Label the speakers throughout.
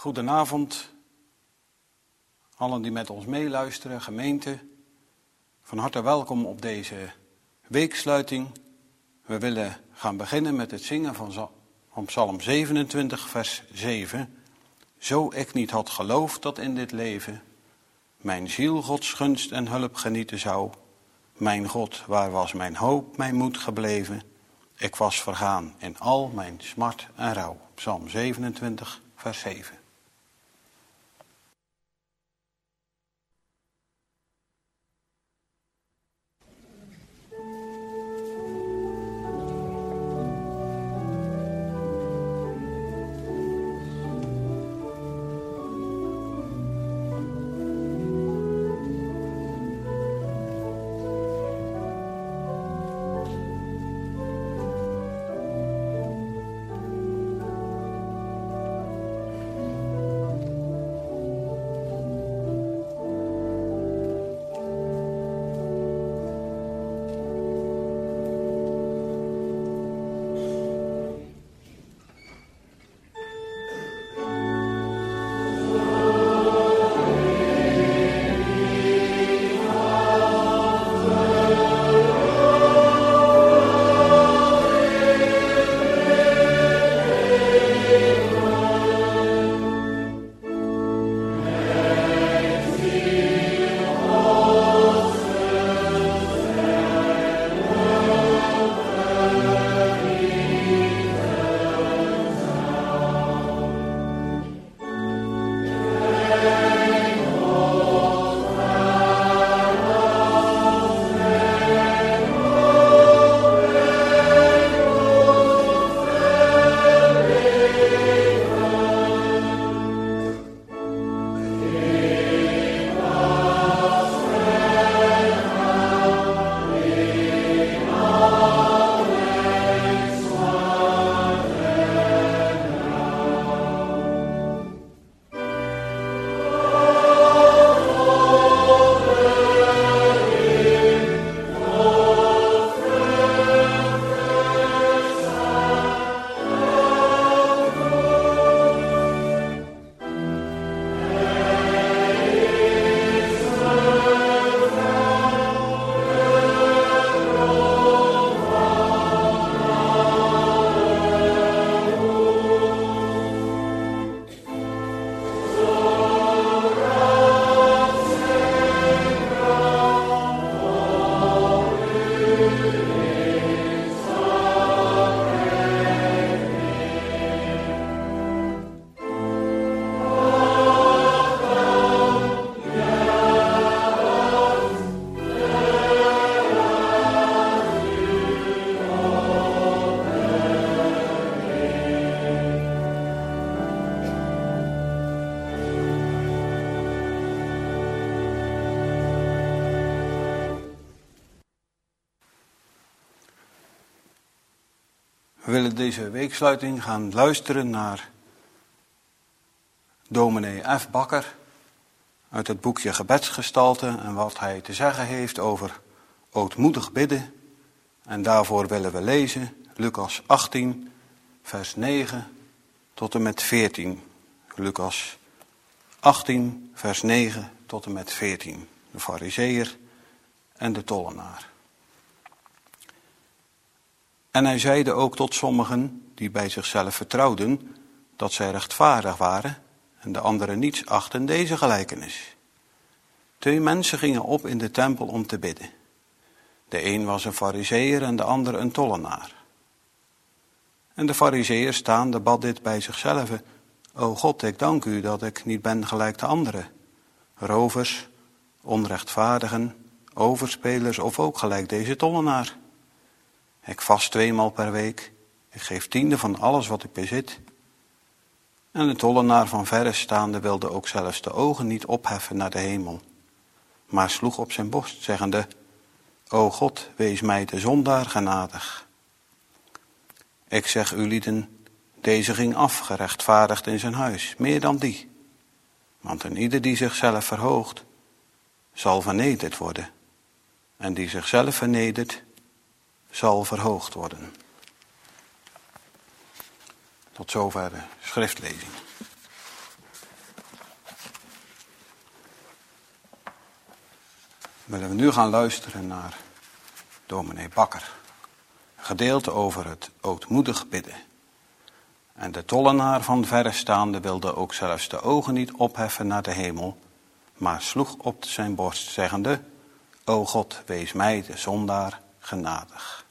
Speaker 1: Goedenavond, allen die met ons meeluisteren, gemeente. Van harte welkom op deze weeksluiting. We willen gaan beginnen met het zingen van Psalm 27, vers 7. Zo ik niet had geloofd dat in dit leven mijn ziel Gods gunst en hulp genieten zou. Mijn God, waar was mijn hoop, mijn moed gebleven? Ik was vergaan in al mijn smart en rouw. Psalm 27, vers 7. We willen deze weeksluiting gaan luisteren naar dominee F. Bakker uit het boekje Gebedsgestalte en wat hij te zeggen heeft over ootmoedig bidden. En daarvoor willen we lezen Lucas 18, vers 9 tot en met 14. Lucas 18, vers 9 tot en met 14. De farizeeër en de tollenaar. En hij zeide ook tot sommigen die bij zichzelf vertrouwden dat zij rechtvaardig waren en de anderen niets achten deze gelijkenis. 2 mensen gingen op in de tempel om te bidden. De een was een farizeeër en de ander een tollenaar. En de farizeeër staande bad dit bij zichzelf: O God, ik dank u dat ik niet ben gelijk de anderen, rovers, onrechtvaardigen, overspelers of ook gelijk deze tollenaar. Ik vast 2 maal per week. Ik geef 10e van alles wat ik bezit. En de tollenaar van verre staande wilde ook zelfs de ogen niet opheffen naar de hemel, maar sloeg op zijn borst, zeggende: O God, wees mij de zondaar genadig. Ik zeg u lieden, deze ging af, gerechtvaardigd in zijn huis, meer dan die. Want een ieder die zichzelf verhoogt, zal vernederd worden. En die zichzelf vernedert, zal verhoogd worden. Tot zover de schriftlezing. willen we nu gaan luisteren naar dominee Bakker. Een gedeelte over het ootmoedig bidden. En de tollenaar van verre staande wilde ook zelfs de ogen niet opheffen naar de hemel, maar sloeg op zijn borst, zeggende: O God, wees mij, de zondaar, genadig.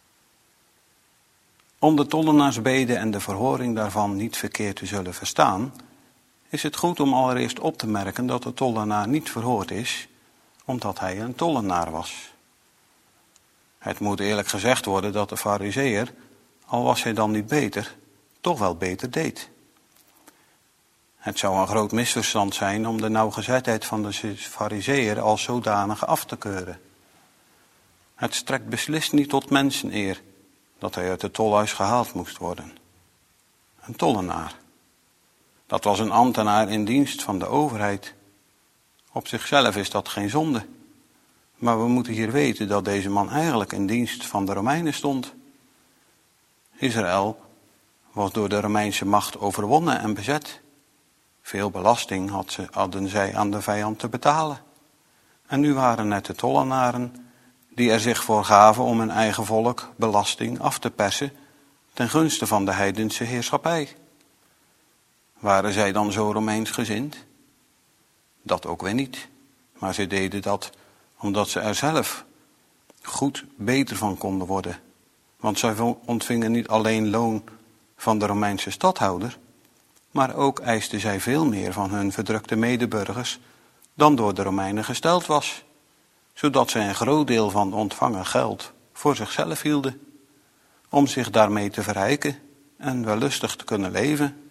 Speaker 1: Om de tollenaarsbede en de verhoring daarvan niet verkeerd te zullen verstaan, is het goed om allereerst op te merken dat de tollenaar niet verhoord is, omdat hij een tollenaar was. Het moet eerlijk gezegd worden dat de farizeeër, al was hij dan niet beter, toch wel beter deed. Het zou een groot misverstand zijn om de nauwgezetheid van de farizeeër als zodanig af te keuren. Het strekt beslist niet tot menseneer dat hij uit het tolhuis gehaald moest worden. Een tollenaar. Dat was een ambtenaar in dienst van de overheid. Op zichzelf is dat geen zonde. Maar we moeten hier weten dat deze man eigenlijk in dienst van de Romeinen stond. Israël was door de Romeinse macht overwonnen en bezet. Veel belasting hadden zij aan de vijand te betalen. En nu waren het de tollenaren die er zich voor gaven om hun eigen volk belasting af te persen ten gunste van de heidense heerschappij. Waren zij dan zo Romeins-gezind? Dat ook weer niet. Maar ze deden dat omdat ze er zelf goed beter van konden worden. Want zij ontvingen niet alleen loon van de Romeinse stadhouder, maar ook eisten zij veel meer van hun verdrukte medeburgers dan door de Romeinen gesteld was, zodat zij een groot deel van ontvangen geld voor zichzelf hielden, om zich daarmee te verrijken en wellustig te kunnen leven.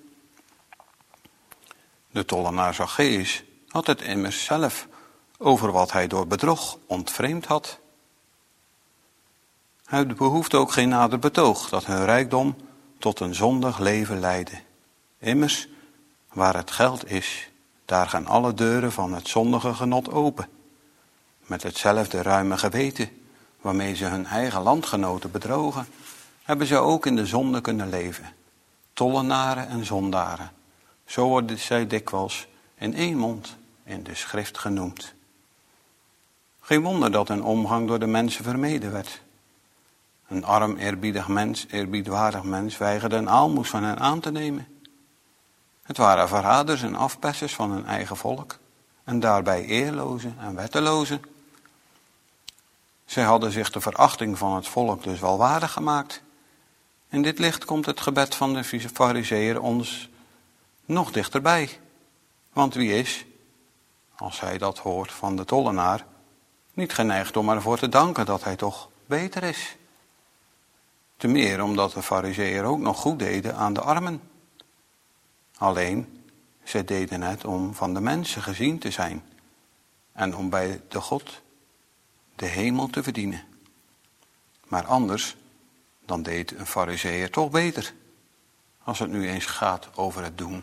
Speaker 1: De tollenaar Zacchaeus had het immers zelf over wat hij door bedrog ontvreemd had. Hij behoefde ook geen nader betoog dat hun rijkdom tot een zondig leven leidde. Immers, waar het geld is, daar gaan alle deuren van het zondige genot open. Met hetzelfde ruime geweten waarmee ze hun eigen landgenoten bedrogen, hebben ze ook in de zonde kunnen leven. Tollenaren en zondaren, zo worden zij dikwijls in één mond in de schrift genoemd. Geen wonder dat hun omgang door de mensen vermeden werd. Een arm, eerbiedwaardig mens weigerde een aalmoes van hen aan te nemen. Het waren verraders en afpersers van hun eigen volk en daarbij eerlozen en wettelozen. Zij hadden zich de verachting van het volk dus wel waardig gemaakt. In dit licht komt het gebed van de farizeeër ons nog dichterbij. Want wie is, als hij dat hoort van de tollenaar, niet geneigd om ervoor te danken dat hij toch beter is? Te meer omdat de farizeeër ook nog goed deden aan de armen. Alleen, zij deden het om van de mensen gezien te zijn en om bij de God de hemel te verdienen. Maar anders, dan deed een farizeeër toch beter, als het nu eens gaat over het doen.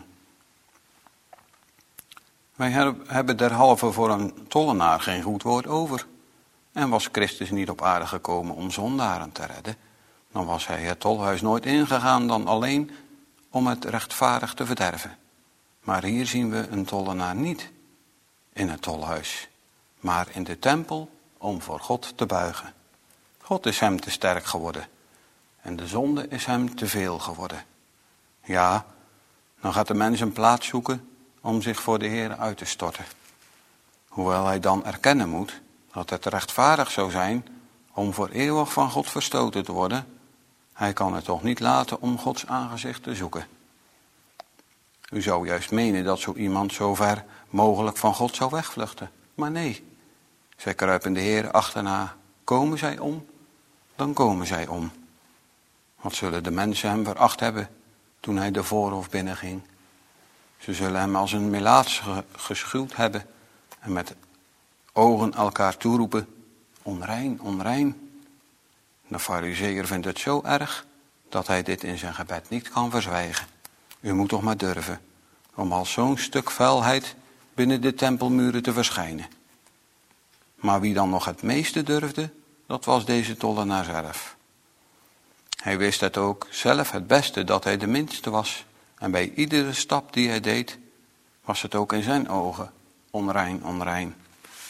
Speaker 1: Wij hebben derhalve voor een tollenaar geen goed woord over. En was Christus niet op aarde gekomen om zondaren te redden, dan was hij het tolhuis nooit ingegaan dan alleen om het rechtvaardig te verderven. Maar hier zien we een tollenaar niet in het tolhuis, maar in de tempel om voor God te buigen. God is hem te sterk geworden en de zonde is hem te veel geworden. Ja, dan gaat de mens een plaats zoeken om zich voor de Heer uit te storten. Hoewel hij dan erkennen moet dat het rechtvaardig zou zijn om voor eeuwig van God verstoten te worden, hij kan het toch niet laten om Gods aangezicht te zoeken. U zou juist menen dat zo iemand zo ver mogelijk van God zou wegvluchten. Maar nee, zij kruipen de Heer achterna. Komen zij om, dan komen zij om. Wat zullen de mensen hem veracht hebben toen hij de voorhof binnenging? Ze zullen hem als een melaats geschuwd hebben en met ogen elkaar toeroepen: onrein, onrein. De farizeeër vindt het zo erg dat hij dit in zijn gebed niet kan verzwijgen. U moet toch maar durven om als zo'n stuk vuilheid binnen de tempelmuren te verschijnen. Maar wie dan nog het meeste durfde, dat was deze tollenaar zelf. Hij wist het ook zelf het beste dat hij de minste was. En bij iedere stap die hij deed, was het ook in zijn ogen onrein, onrein.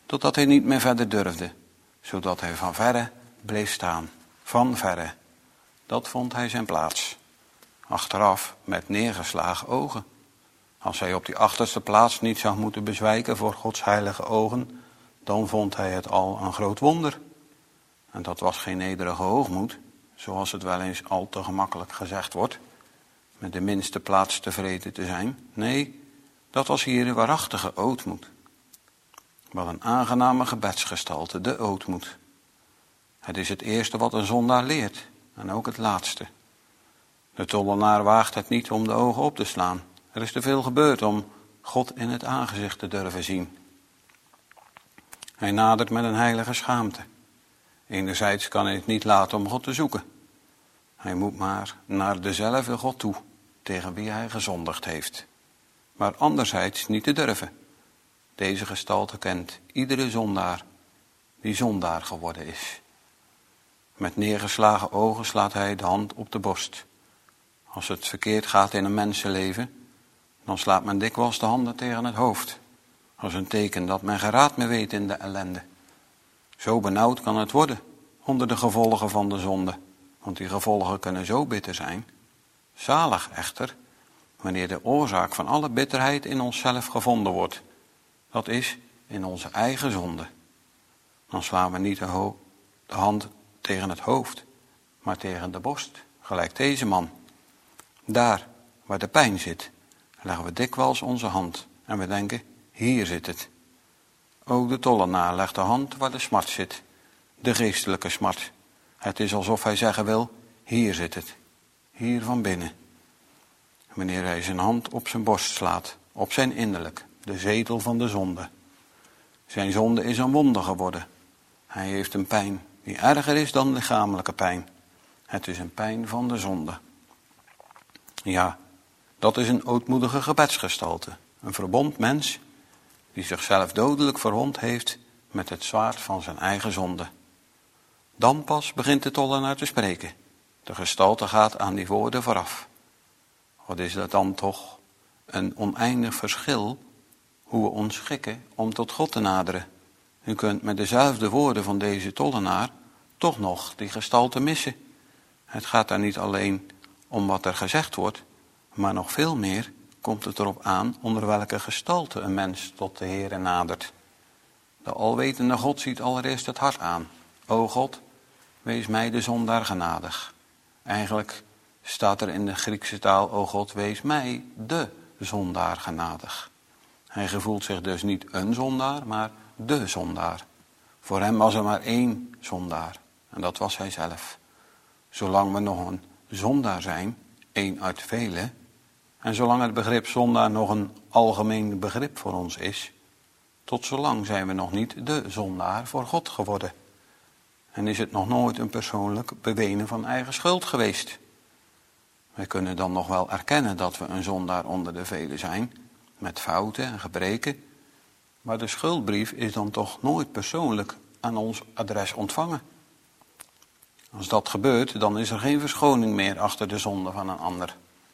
Speaker 1: totdat hij niet meer verder durfde, zodat hij van verre bleef staan. Van verre. Dat vond hij zijn plaats. Achteraf met neergeslagen ogen. Als hij op die achterste plaats niet zou moeten bezwijken voor Gods heilige ogen, dan vond hij het al een groot wonder. En dat was geen nederige hoogmoed, zoals het wel eens al te gemakkelijk gezegd wordt, met de minste plaats tevreden te zijn. Nee, dat was hier de waarachtige ootmoed. Wat een aangename gebedsgestalte, de ootmoed. Het is het eerste wat een zondaar leert, en ook het laatste. De tollenaar waagt het niet om de ogen op te slaan. Er is te veel gebeurd om God in het aangezicht te durven zien. Hij nadert met een heilige schaamte. Enerzijds kan hij het niet laten om God te zoeken. Hij moet maar naar dezelfde God toe, tegen wie hij gezondigd heeft. Maar anderzijds niet te durven. Deze gestalte kent iedere zondaar die zondaar geworden is. Met neergeslagen ogen slaat hij de hand op de borst. Als het verkeerd gaat in een mensenleven, dan slaat men dikwijls de handen tegen het hoofd. Als een teken dat men geen raad meer weet in de ellende. Zo benauwd kan het worden onder de gevolgen van de zonde. Want die gevolgen kunnen zo bitter zijn. Zalig echter, wanneer de oorzaak van alle bitterheid in onszelf gevonden wordt. Dat is in onze eigen zonde. Dan slaan we niet de hand tegen het hoofd, maar tegen de borst, gelijk deze man. Daar, waar de pijn zit, leggen we dikwijls onze hand en we denken, hier zit het. Ook de tollenaar legt de hand waar de smart zit, de geestelijke smart. Het is alsof hij zeggen wil, hier zit het, hier van binnen. Wanneer hij zijn hand op zijn borst slaat, op zijn innerlijk, de zetel van de zonde. Zijn zonde is een wonde geworden. Hij heeft een pijn die erger is dan lichamelijke pijn. Het is een pijn van de zonde. Ja, dat is een ootmoedige gebedsgestalte. Een verbond mens die zichzelf dodelijk verwond heeft met het zwaard van zijn eigen zonde. Dan pas begint de tollenaar te spreken. De gestalte gaat aan die woorden vooraf. Wat is dat dan toch een oneindig verschil hoe we ons schikken om tot God te naderen. U kunt met dezelfde woorden van deze tollenaar toch nog die gestalte missen. Het gaat daar niet alleen om wat er gezegd wordt, maar nog veel meer komt het erop aan onder welke gestalte een mens tot de Heere nadert. De alwetende God ziet allereerst het hart aan. O God, wees mij de zondaar genadig. Eigenlijk staat er in de Griekse taal, o God, wees mij de zondaar genadig. Hij gevoelt zich dus niet een zondaar, maar de zondaar. Voor hem was er maar één zondaar, en dat was hij zelf. Zolang we nog een zondaar zijn, één uit velen, en zolang het begrip zondaar nog een algemeen begrip voor ons is, tot zolang zijn we nog niet de zondaar voor God geworden. En is het nog nooit een persoonlijk bewenen van eigen schuld geweest. We kunnen dan nog wel erkennen dat we een zondaar onder de velen zijn, met fouten en gebreken, maar de schuldbrief is dan toch nooit persoonlijk aan ons adres ontvangen. Als dat gebeurt, dan is er geen verschoning meer achter de zonde van een ander.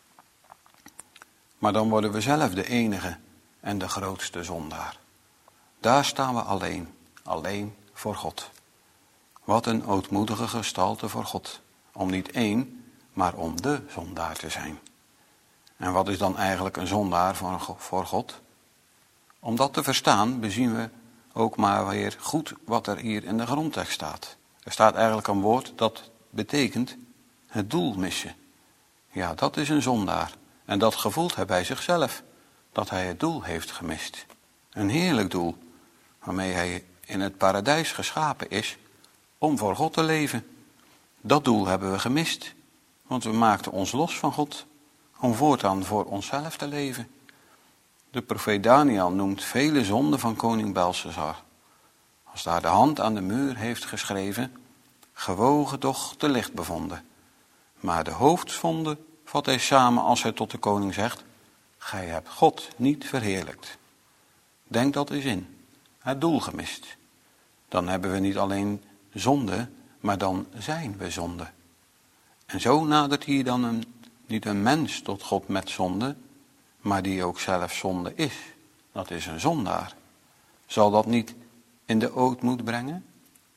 Speaker 1: Maar dan worden we zelf de enige en de grootste zondaar. Daar staan we alleen voor God. Wat een ootmoedige gestalte voor God, om niet één, maar om de zondaar te zijn. En wat is dan eigenlijk een zondaar voor God? Om dat te verstaan bezien we ook maar weer goed wat er hier in de grondtekst staat. Er staat eigenlijk een woord dat betekent het doel missen. Ja, dat is een zondaar. En dat gevoelt hij bij zichzelf, dat hij het doel heeft gemist. Een heerlijk doel, waarmee hij in het paradijs geschapen is om voor God te leven. Dat doel hebben we gemist, want we maakten ons los van God om voortaan voor onszelf te leven. De profeet Daniel noemt vele zonden van koning Belshazzar. Als daar de hand aan de muur heeft geschreven, gewogen doch te licht bevonden. Maar de hoofdzonde vat hij samen als hij tot de koning zegt, gij hebt God niet verheerlijkt. Denk dat eens in, het doel gemist. Dan hebben we niet alleen zonde, maar dan zijn we zonde. En zo nadert hier dan niet een mens tot God met zonde, maar die ook zelf zonde is. Dat is een zondaar. Zal dat niet in de ootmoed brengen?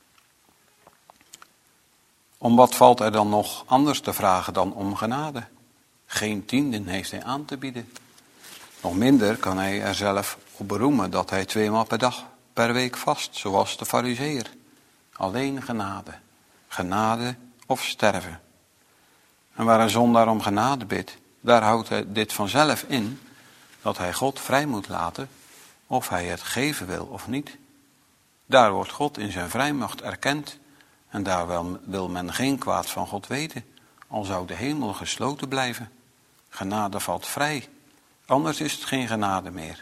Speaker 1: Om wat valt er dan nog anders te vragen dan om genade? Geen tienden heeft hij aan te bieden. Nog minder kan hij er zelf op beroemen dat hij 2 maal per week vast, zoals de Farizeeër. Alleen genade. Genade of sterven. En waar een zondaar om genade bidt, daar houdt hij dit vanzelf in, dat hij God vrij moet laten, of hij het geven wil of niet. Daar wordt God in zijn vrijmacht erkend, en daar wil men geen kwaad van God weten, al zou de hemel gesloten blijven. Genade valt vrij, anders is het geen genade meer.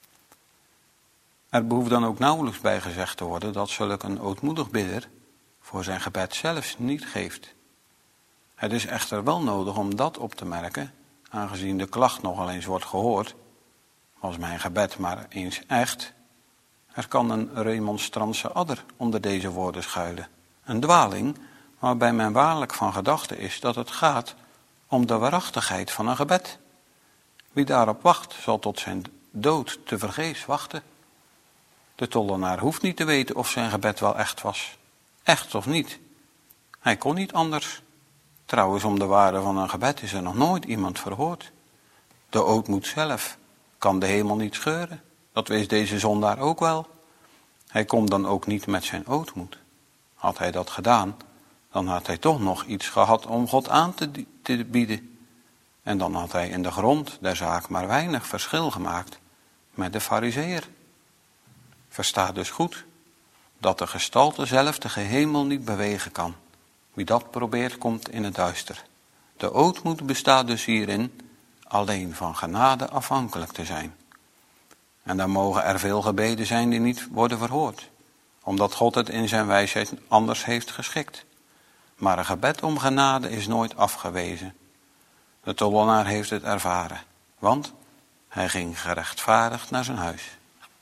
Speaker 1: Er behoeft dan ook nauwelijks bij gezegd te worden dat zulk een ootmoedig bidder voor zijn gebed zelfs niet geeft. Het is echter wel nodig om dat op te merken, aangezien de klacht nogal eens wordt gehoord. Was mijn gebed maar eens echt? Er kan een remonstrantse adder onder deze woorden schuilen. Een dwaling waarbij men waarlijk van gedachte is dat het gaat om de waarachtigheid van een gebed. Wie daarop wacht, zal tot zijn dood tevergeefs wachten. De tollenaar hoeft niet te weten of zijn gebed wel echt was. Echt of niet. Hij kon niet anders. Trouwens, om de waarde van een gebed is er nog nooit iemand verhoord. De ootmoed zelf kan de hemel niet scheuren. Dat wist deze zondaar ook wel. Hij komt dan ook niet met zijn ootmoed. Had hij dat gedaan, dan had hij toch nog iets gehad om God aan te bieden. En dan had hij in de grond der zaak maar weinig verschil gemaakt met de Farizeeër. Versta dus goed dat de gestalte zelf de hemel niet bewegen kan. Wie dat probeert, komt in het duister. De ootmoed bestaat dus hierin alleen van genade afhankelijk te zijn. En dan mogen er veel gebeden zijn die niet worden verhoord, omdat God het in zijn wijsheid anders heeft geschikt. Maar een gebed om genade is nooit afgewezen. De tollenaar heeft het ervaren, want hij ging gerechtvaardigd naar zijn huis.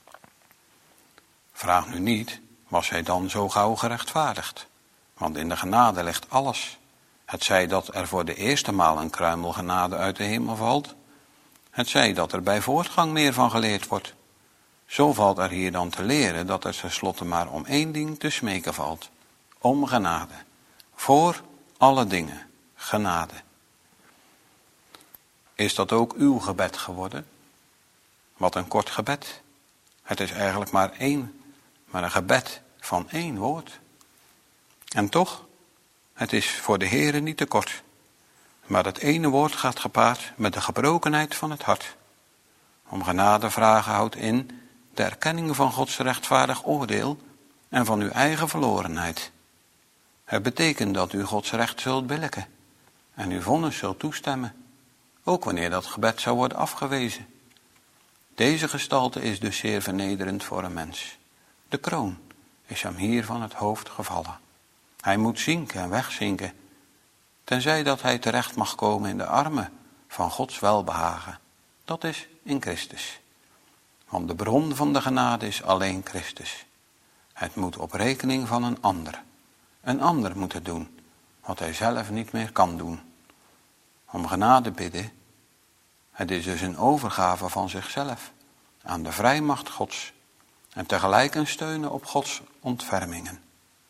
Speaker 1: Vraag nu niet, was hij dan zo gauw gerechtvaardigd? Want in de genade ligt alles. Het zij dat er voor de eerste maal een kruimel genade uit de hemel valt. Het zij dat er bij voortgang meer van geleerd wordt. Zo valt er hier dan te leren dat er tenslotte maar om 1 ding te smeken valt. Om genade. Voor alle dingen. Genade. Is dat ook uw gebed geworden? Wat een kort gebed. Het is eigenlijk maar een gebed van 1 woord. En toch, het is voor de Heere niet te kort. Maar dat ene woord gaat gepaard met de gebrokenheid van het hart. Om genade vragen houdt in de erkenning van Gods rechtvaardig oordeel en van uw eigen verlorenheid. Het betekent dat u Gods recht zult billijken en uw vonnis zult toestemmen, ook wanneer dat gebed zou worden afgewezen. Deze gestalte is dus zeer vernederend voor een mens. De kroon is hem hier van het hoofd gevallen. Hij moet zinken en wegzinken, tenzij dat hij terecht mag komen in de armen van Gods welbehagen. Dat is in Christus. Want de bron van de genade is alleen Christus. Het moet op rekening van een ander. Een ander moet het doen, wat hij zelf niet meer kan doen. Om genade bidden, het is dus een overgave van zichzelf aan de vrijmacht Gods en tegelijk een steunen op Gods ontfermingen.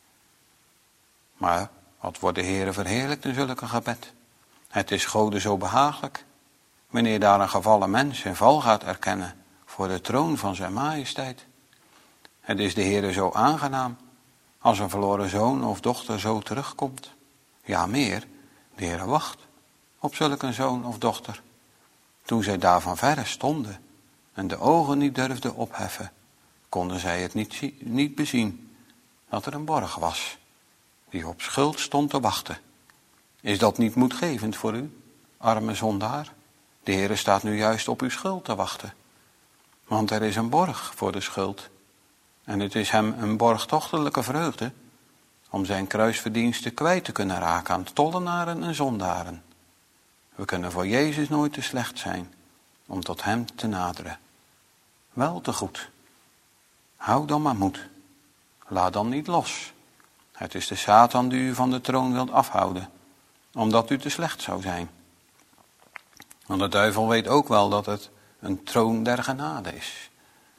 Speaker 1: Maar wat wordt de Heere verheerlijkt in zulke gebed? Het is Gode zo behagelijk, wanneer daar een gevallen mens zijn val gaat erkennen voor de troon van zijn majesteit. Het is de Heere zo aangenaam, als een verloren zoon of dochter zo terugkomt. Ja, meer, de Heere wacht op zulk een zoon of dochter. Toen zij daar van verre stonden en de ogen niet durfden opheffen, konden zij het niet bezien dat er een borg was die op schuld stond te wachten. Is dat niet moedgevend voor u, arme zondaar? De Heere staat nu juist op uw schuld te wachten. Want er is een borg voor de schuld. En het is hem een borgtochtelijke vreugde om zijn kruisverdiensten kwijt te kunnen raken aan tollenaren en zondaren. We kunnen voor Jezus nooit te slecht zijn om tot hem te naderen. Wel te goed. Hou dan maar moed. Laat dan niet los. Het is de Satan die u van de troon wilt afhouden, omdat u te slecht zou zijn. Want de duivel weet ook wel dat het een troon der genade is.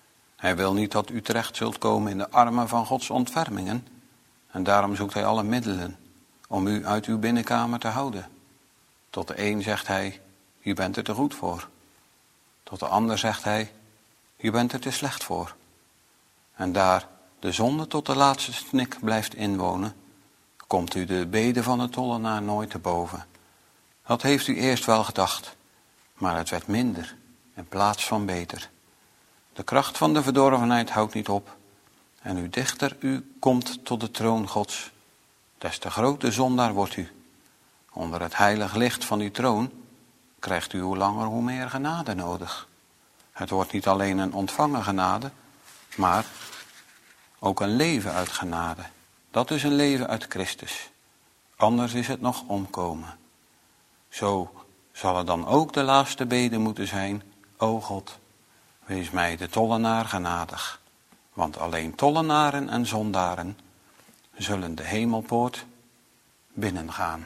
Speaker 1: Hij wil niet dat u terecht zult komen in de armen van Gods ontfermingen. En daarom zoekt hij alle middelen om u uit uw binnenkamer te houden. Tot de een zegt hij, u bent er te goed voor. Tot de ander zegt hij, u bent er te slecht voor. En daar de zonde tot de laatste snik blijft inwonen, komt u de bede van de tollenaar nooit te boven. Dat heeft u eerst wel gedacht, maar het werd minder in plaats van beter. De kracht van de verdorvenheid houdt niet op. En hoe dichter u komt tot de troon Gods, des te groter zondaar wordt u. Onder het heilig licht van uw troon krijgt u hoe langer hoe meer genade nodig. Het wordt niet alleen een ontvangen genade, maar ook een leven uit genade. Dat is een leven uit Christus. Anders is het nog omkomen. Zo zal er dan ook de laatste bede moeten zijn, o God, wees mij de tollenaar genadig. Want alleen tollenaren en zondaren zullen de hemelpoort binnengaan.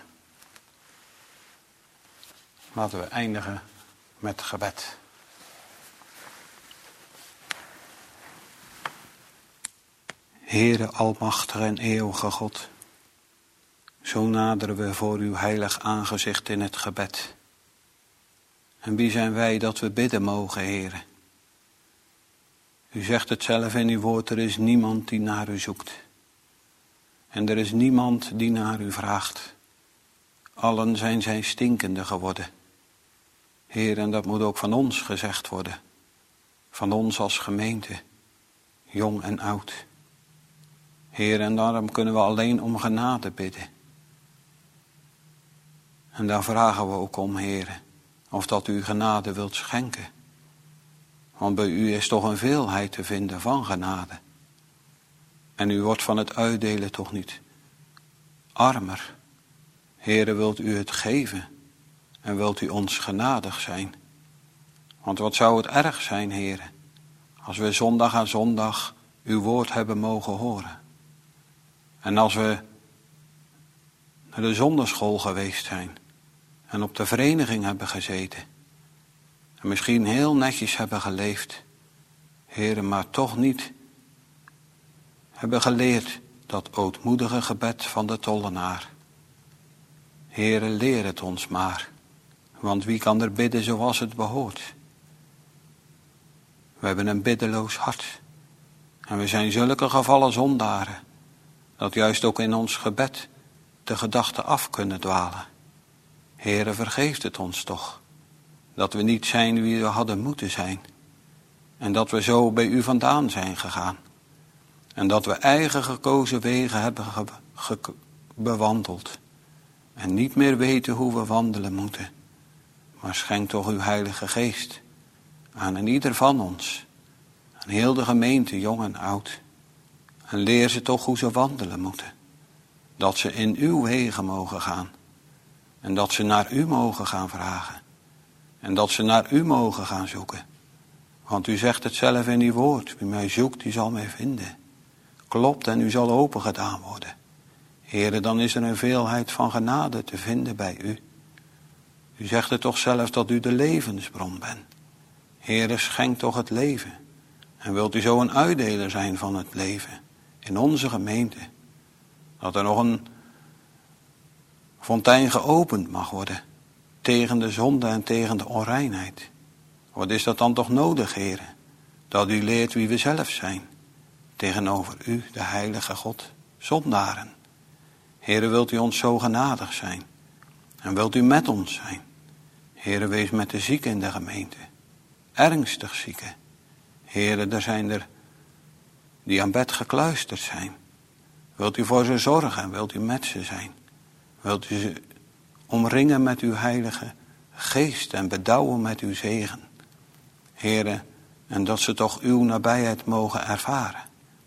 Speaker 1: Laten we eindigen met gebed. Heere almachtige en eeuwige God, zo naderen we voor uw heilig aangezicht in het gebed. En wie zijn wij dat we bidden mogen, Heere? U zegt het zelf in uw woord, er is niemand die naar u zoekt. En er is niemand die naar u vraagt. Allen zijn stinkende geworden. Heer, en dat moet ook van ons gezegd worden. Van ons als gemeente, jong en oud. Heer, en daarom kunnen we alleen om genade bidden. En daar vragen we ook om, Heer, of dat u genade wilt schenken. Want bij u is toch een veelheid te vinden van genade. En u wordt van het uitdelen toch niet armer. Heere, wilt u het geven en wilt u ons genadig zijn. Want wat zou het erg zijn, Heere, als we zondag aan zondag uw woord hebben mogen horen. En als we naar de zondagschool geweest zijn en op de vereniging hebben gezeten. En misschien heel netjes hebben geleefd, Heere, maar toch niet hebben geleerd dat ootmoedige gebed van de tollenaar. Heere, leer het ons maar, want wie kan er bidden zoals het behoort? We hebben een biddeloos hart en we zijn zulke gevallen zondaren, dat juist ook in ons gebed de gedachten af kunnen dwalen. Heere, vergeeft het ons toch, dat we niet zijn wie we hadden moeten zijn. En dat we zo bij u vandaan zijn gegaan. En dat we eigen gekozen wegen hebben bewandeld. En niet meer weten hoe we wandelen moeten. Maar schenk toch uw heilige geest aan een ieder van ons. Aan heel de gemeente, jong en oud. En leer ze toch hoe ze wandelen moeten. Dat ze in uw wegen mogen gaan. En dat ze naar u mogen gaan vragen. En dat ze naar u mogen gaan zoeken. Want u zegt het zelf in uw woord. Wie mij zoekt, die zal mij vinden. Klopt en u zal open gedaan worden. Heere, dan is er een veelheid van genade te vinden bij u. U zegt het toch zelf dat u de levensbron bent. Heere, schenk toch het leven. En wilt u zo een uitdeler zijn van het leven in onze gemeente. Dat er nog een fontein geopend mag worden. Tegen de zonde en tegen de onreinheid. Wat is dat dan toch nodig, Heere? Dat u leert wie we zelf zijn. Tegenover u, de heilige God, zondaren. Heere, wilt u ons zo genadig zijn? En wilt u met ons zijn? Heere, wees met de zieken in de gemeente. Ernstig zieken. Heere, er zijn er die aan bed gekluisterd zijn. Wilt u voor ze zorgen en wilt u met ze zijn? Wilt u ze omringen met uw heilige geest en bedouwen met uw zegen? Heere, en dat ze toch uw nabijheid mogen ervaren.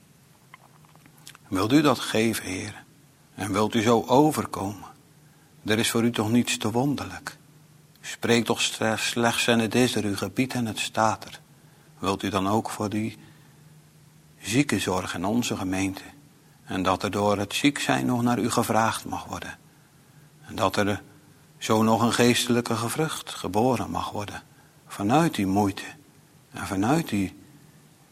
Speaker 1: Wilt u dat geven, Heere? En wilt u zo overkomen? Er is voor u toch niets te wonderlijk. U spreekt toch slechts en het is er, uw gebied en het staat er. Wilt u dan ook voor die zieken zorgen in onze gemeente? En dat er door het ziek zijn nog naar u gevraagd mag worden. En dat er zo nog een geestelijke vrucht geboren mag worden. Vanuit die moeite. En vanuit die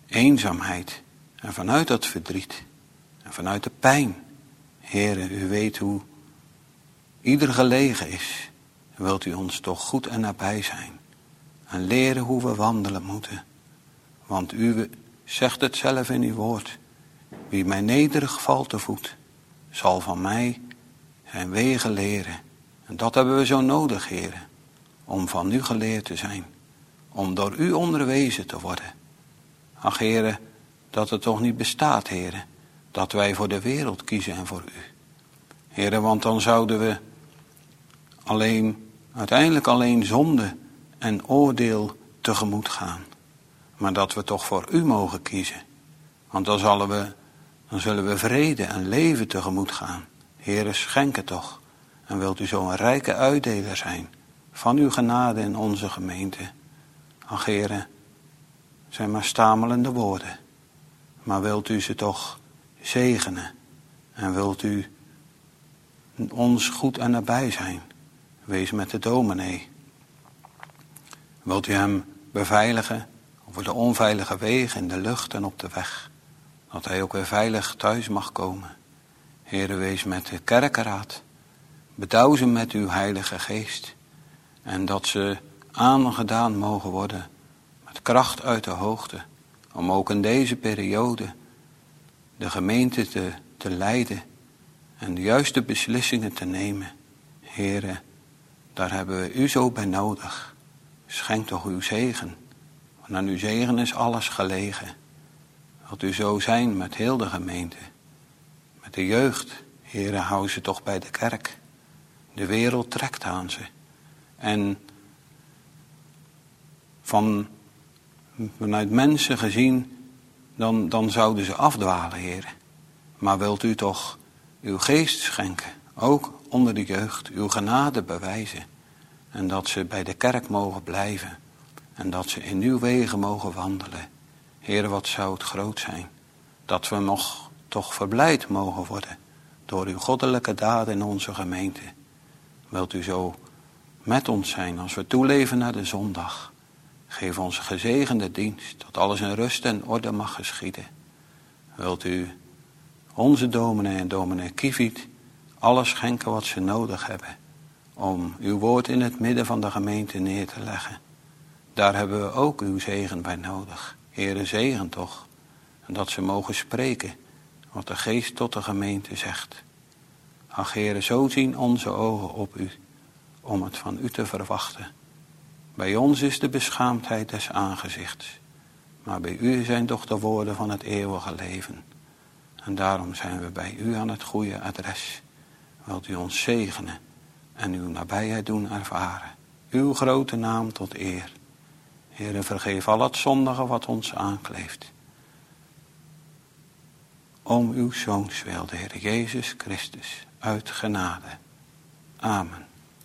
Speaker 1: eenzaamheid en vanuit dat verdriet en vanuit de pijn. Heere, u weet hoe ieder gelegen is. Wilt u ons toch goed en nabij zijn en leren hoe we wandelen moeten. Want u zegt het zelf in uw woord. Wie mij nederig valt te voet, zal van mij zijn wegen leren. En dat hebben we zo nodig, Heere, om van u geleerd te zijn. Om door u onderwezen te worden. Ach, Heere, dat het toch niet bestaat, Heere, dat wij voor de wereld kiezen en voor u. Heere, want dan zouden we uiteindelijk alleen zonde en oordeel tegemoet gaan. Maar dat we toch voor u mogen kiezen. Want dan zullen we vrede en leven tegemoet gaan. Heere, schenk het toch. En wilt u zo een rijke uitdeler zijn van uw genade in onze gemeente. Ach, Heere, zijn maar stamelende woorden. Maar wilt u ze toch zegenen. En wilt u ons goed en nabij zijn. Wees met de dominee. Wilt u hem beveiligen over de onveilige wegen in de lucht en op de weg. Dat hij ook weer veilig thuis mag komen. Heere, wees met de kerkenraad. Bedouw ze met uw heilige geest. En dat ze aangedaan mogen worden met kracht uit de hoogte. Om ook in deze periode de gemeente te leiden. En de juiste beslissingen te nemen. Heere, daar hebben we u zo bij nodig. Schenk toch uw zegen. Want aan uw zegen is alles gelegen. Wilt u zo zijn met heel de gemeente. Met de jeugd. Heere, hou ze toch bij de kerk. De wereld trekt aan ze. En vanuit mensen gezien, dan zouden ze afdwalen, Heere. Maar wilt u toch uw geest schenken, ook onder de jeugd, uw genade bewijzen. En dat ze bij de kerk mogen blijven. En dat ze in uw wegen mogen wandelen. Heere, wat zou het groot zijn. Dat we nog toch verblijd mogen worden door uw goddelijke daden in onze gemeente. Wilt u zo met ons zijn als we toeleven naar de zondag. Geef ons gezegende dienst, dat alles in rust en orde mag geschieden. Wilt u onze dominee en dominee Kieviet alles schenken wat ze nodig hebben. Om uw woord in het midden van de gemeente neer te leggen. Daar hebben we ook uw zegen bij nodig. Heere, zegen toch. En dat ze mogen spreken wat de geest tot de gemeente zegt. Ach, Heere, zo zien onze ogen op u, om het van u te verwachten. Bij ons is de beschaamdheid des aangezichts. Maar bij u zijn toch de woorden van het eeuwige leven. En daarom zijn we bij u aan het goede adres. Wilt u ons zegenen en uw nabijheid doen ervaren. Uw grote naam tot eer. Heere, vergeef al het zondige wat ons aankleeft. Om uw Zoons wil, de Heer Jezus Christus, uit genade. Amen.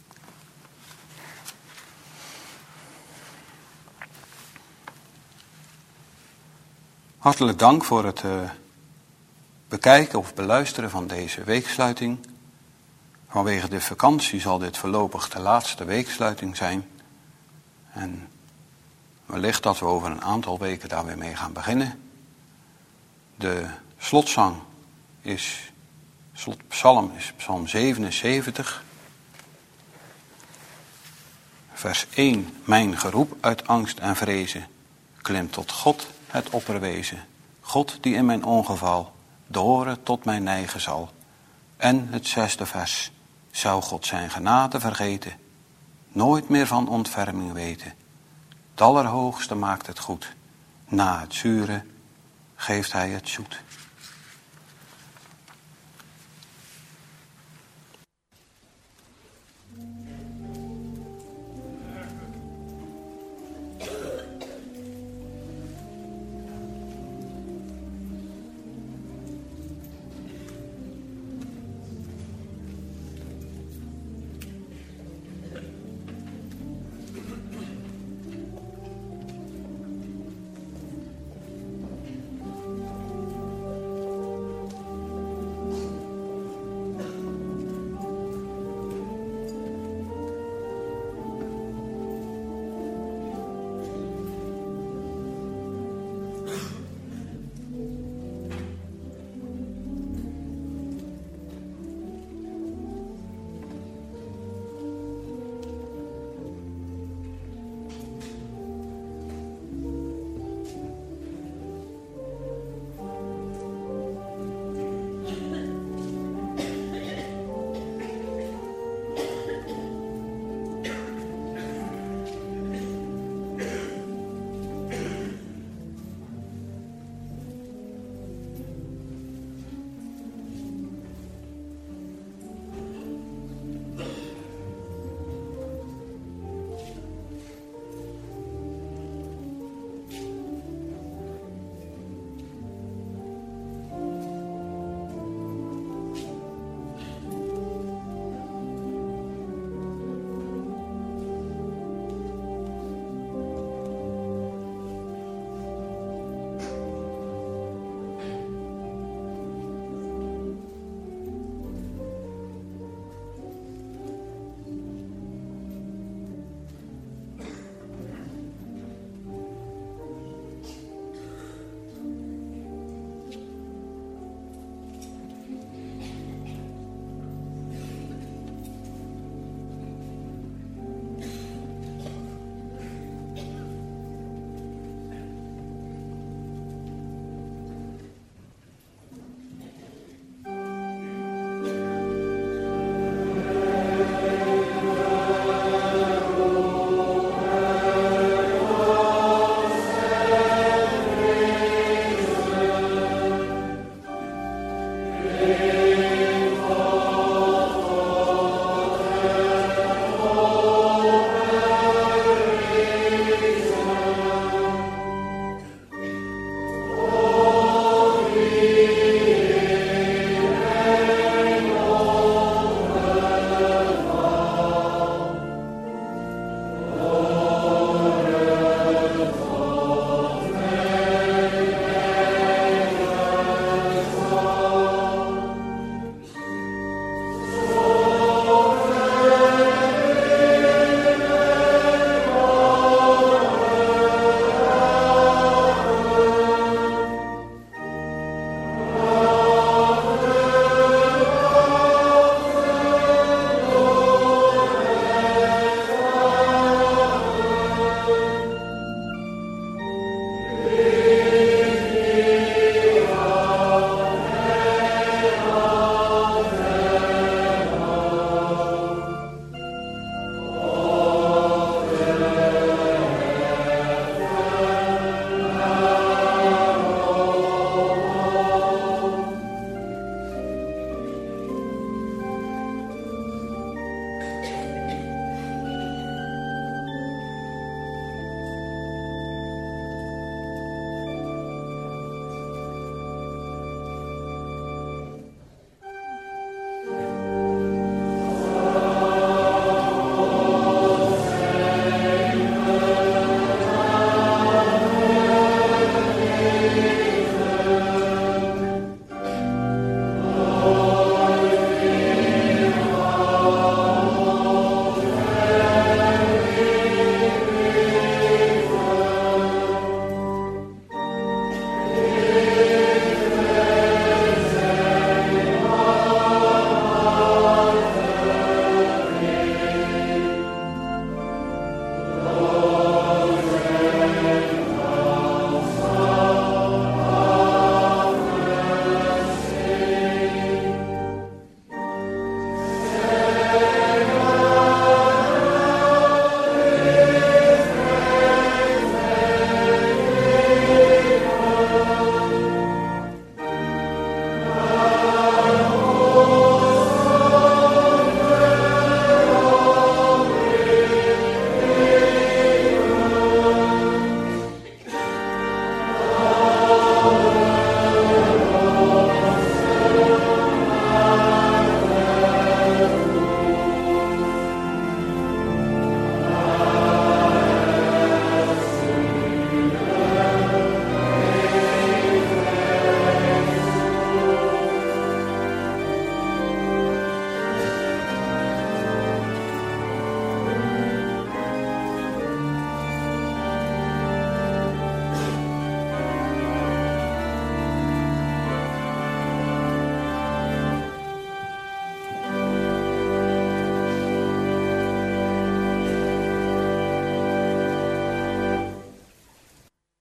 Speaker 1: Hartelijk dank voor het bekijken of beluisteren van deze weeksluiting. Vanwege de vakantie zal dit voorlopig de laatste weeksluiting zijn. En wellicht dat we over een aantal weken daar weer mee gaan beginnen. De slotpsalm is psalm 77. Vers 1. Mijn geroep uit angst en vrezen klimt tot God het opperwezen. God die in mijn ongeval de horen tot mijn neigen zal. En het 6e vers. Zou God zijn genade vergeten, nooit meer van ontferming weten. Het Allerhoogste maakt het goed. Na het zure geeft hij het zoet.